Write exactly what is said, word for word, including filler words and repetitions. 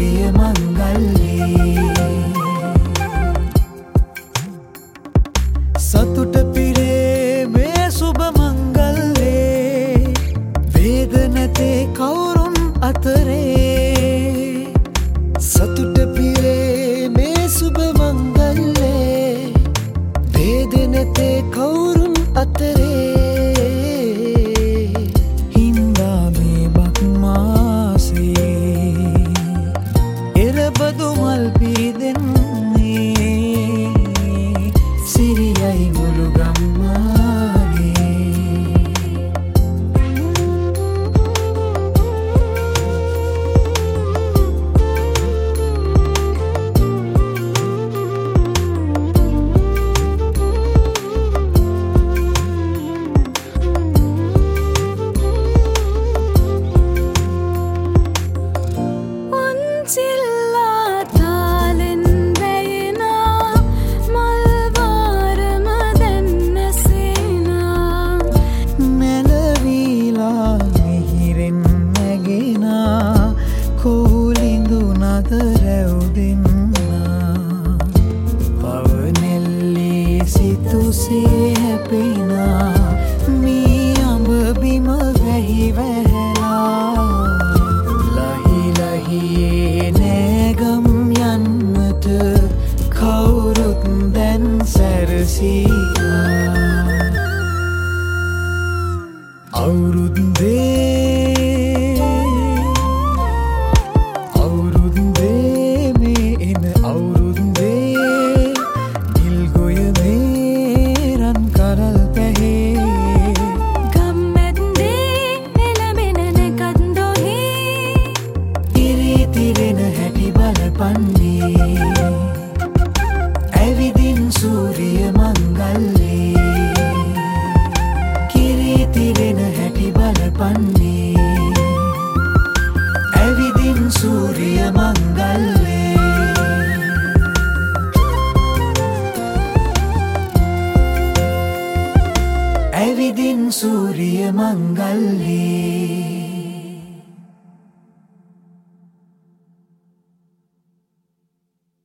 සූරිය මංගල්‍යේ සතුට පිරේ මේ සුබ මංගල්‍යේ වේද නැතේ කවුරුන් අතරේ සතුට පිරේ මේ සුබ මංගල්‍යේ වේද නැතේ කවුරුන් අතරේ හින්දා මේ බක් මාසේ එරබදු මල් පිදෙන්නේ සිරියයි මුළු ගම්මානේ කෝලිඳු නද රැව්දෙන්නා පවනෙල්ලේ සිතුසේ හැපෙනා මී අඹ බිම වැහි වැහැලා ලහි ලහියේ නෑගම් යන්නට කවුරුත් දැන් සැරසීලා අවුරුද්දේ ඇවිදින් සූරිය මංගල්‍යේ කිරිතිරෙන හැටි බලපන්නේ ඇවිදින් සූරිය මංගල්‍යේ ඇවිදින් සූරිය මංගල්‍යේ